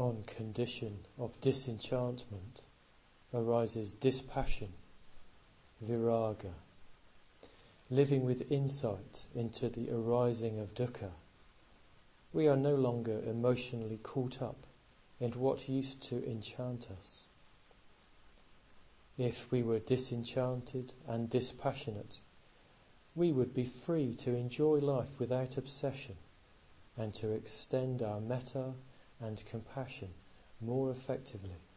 on condition of disenchantment arises dispassion, viraga. Living with insight into the arising of dukkha, we are no longer emotionally caught up in what used to enchant us. If we were disenchanted and dispassionate, we would be free to enjoy life without obsession and to extend our metta and compassion more effectively.